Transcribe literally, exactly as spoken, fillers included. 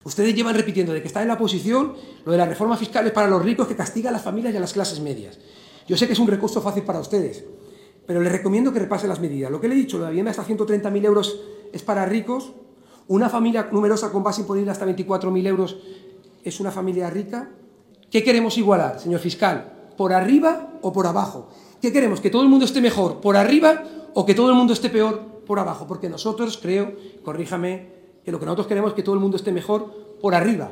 Ustedes llevan repitiendo de que están en la oposición lo de las reformas fiscales para los ricos que castiga a las familias y a las clases medias. Yo sé que es un recurso fácil para ustedes, pero les recomiendo que repasen las medidas. Lo que le he dicho, la vivienda hasta ciento treinta mil euros es para ricos, una familia numerosa con base imponible hasta veinticuatro mil euros es una familia rica. ¿Qué queremos igualar, señor fiscal? ¿Por arriba o por abajo? ¿Qué queremos? ¿Que todo el mundo esté mejor por arriba o que todo el mundo esté peor por abajo? Porque nosotros creo, corríjame, que lo que nosotros queremos es que todo el mundo esté mejor por arriba.